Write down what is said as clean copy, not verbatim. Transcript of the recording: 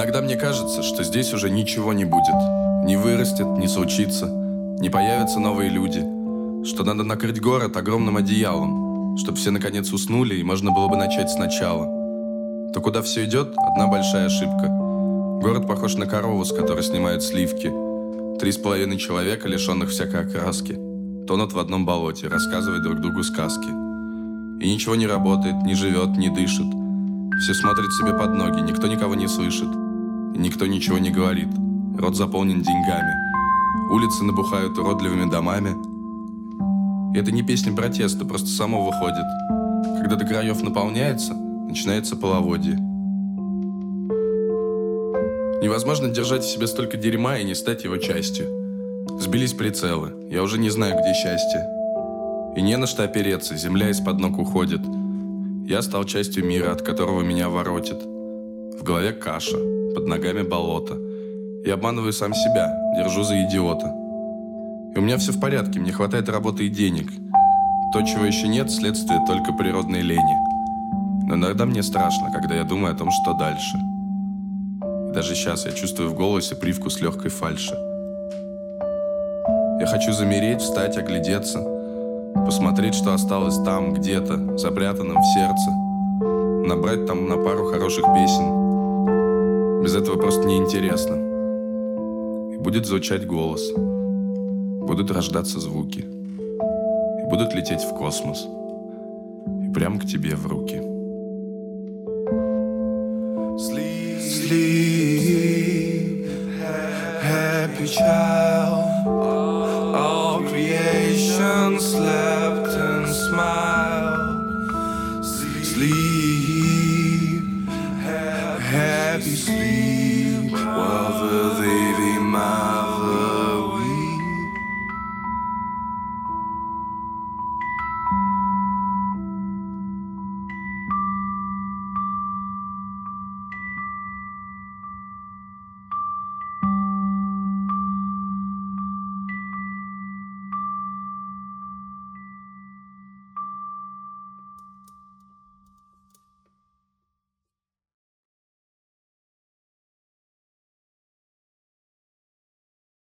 Иногда мне кажется, что здесь уже ничего не будет. Не вырастет, не случится, не появятся новые люди. Что надо накрыть город огромным одеялом, чтобы все наконец уснули и можно было бы начать сначала. То куда все идет, одна большая ошибка. Город похож на корову, с которой снимают сливки. 3,5 человека, лишенных всякой окраски, тонут в одном болоте, рассказывая друг другу сказки. И ничего не работает, не живет, не дышит. Все смотрят себе под ноги, никто никого не слышит. И никто ничего не говорит. Рот заполнен деньгами. Улицы набухают уродливыми домами. И это не песня протеста, просто само выходит. Когда до краев наполняется, начинается половодье. Невозможно держать в себе столько дерьма и не стать его частью. Сбились прицелы, я уже не знаю, где счастье. И не на что опереться, земля из-под ног уходит. Я стал частью мира, от которого меня воротит. В голове каша, под ногами болото. И обманываю сам себя, держу за идиота. И у меня все в порядке, мне хватает работы и денег. То, чего еще нет, следствие только природной лени. Но иногда мне страшно, когда я думаю о том, что дальше. И даже сейчас я чувствую в голосе привкус легкой фальши. Я хочу замереть, встать, оглядеться, посмотреть, что осталось там, где-то, запрятанном в сердце. Набрать там на пару хороших песен. Без этого просто неинтересно. И будет звучать голос. Будут рождаться звуки. И будут лететь в космос. И прямо к тебе в руки. Sleep, happy child.